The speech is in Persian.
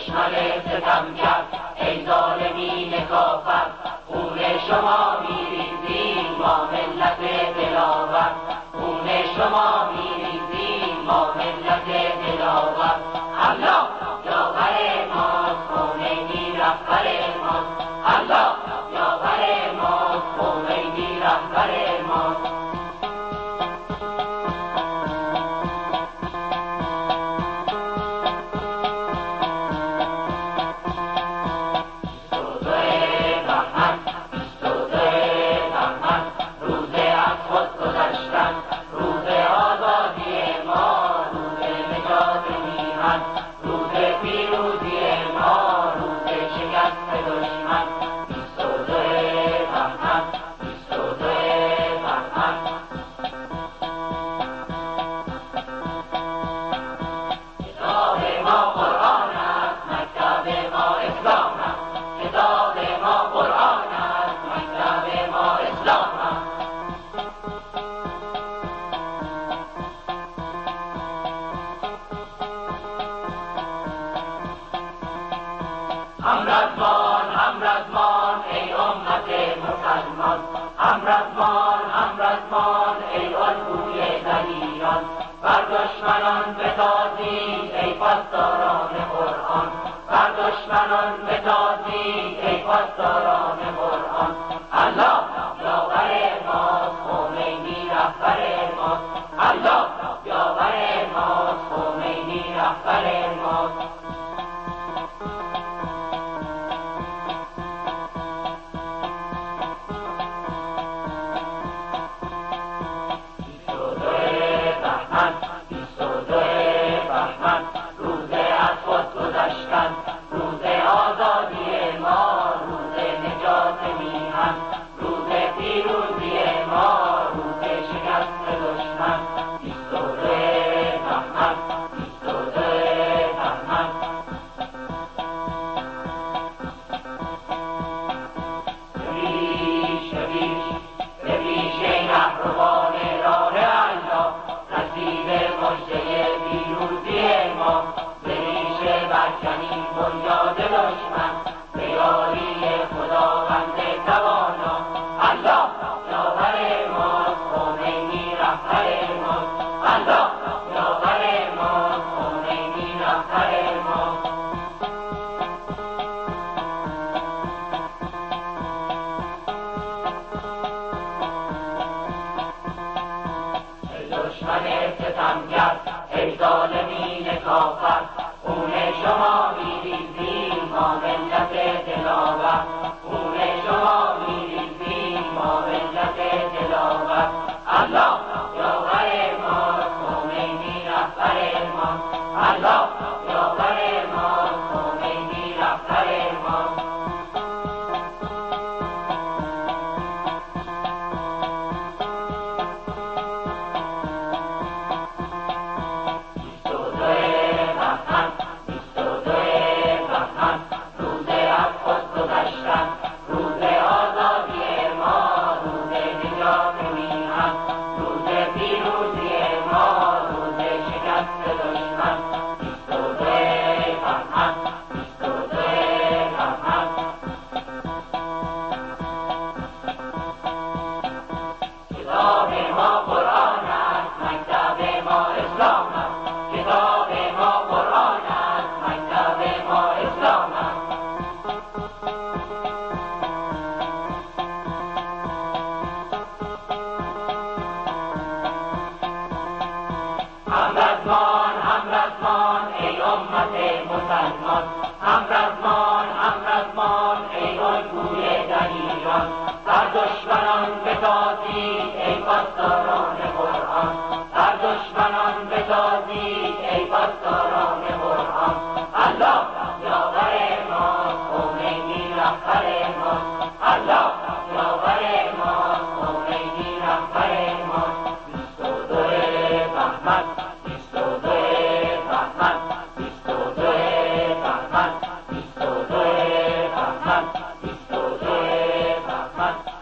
دشمن ستمگر ای ظالمین کافر، خون شما میریزیم ما ملت دلاور، خون شما میریزیم ما ملت دلاور. الله یاور ماست، خمینی رهبر ماست، الله یاور ماست، خمینی رهبر ماست. همرزمان ای امت مسلمان، همرزمان ای الگوی دلیران، بر دشمنان بتازید ای پاسداران قرآن، بر دشمنان بتازید ای پاسداران قرآن. الله یاور ماست، خمینی رهبر ماست، الله یاور ماست، خمینی رهبر ماست. روز آزادی ما، روز نجات میهن، روز پیروزی ما، روز شکست دشمن. 22 بهمن، 22 بهمن. به پیش رهروان راه الله، نصیب مژده پیروزی ما، برکنیم بنیاد دشمن، به یاری خداوند توانا. الله یاور ماست، خمینی رهبر ماست، الله یاور ماست، خمینی رهبر ماست. ای دشمن ستمگر ای ظالمین کافر، خون شما میریزیم ما ملت دلاور، خون شما میریزیم ما ملت دلاور. الله یاور ماست، خمینی رهبر ماست، الله یاور ماست، خمینی رهبر ماست. روز آزادی ما، روز نجات میهن، روز پیروزی ما، روز شکست دشمن. 22 بهمن، 22 بهمن. کتاب ما قرآن است، مکتب ما اسلام است، کتاب ما قرآن است، مکتب ما اسلام است. همرزمان ای امت مسلمان، همرزمان ای الگوی دلیران، بر دشمنان بتازید ای پاسداران قرآن، بر دشمنان بتازید ای پاسداران قرآن. الله یاور ماست، خمینی رهبر ماست، الله یاور ماست، خمینی رهبر ماست. 22 بهمن، 22 بهمن، 22 بهمن، 22 بهمن، 22 بهمن.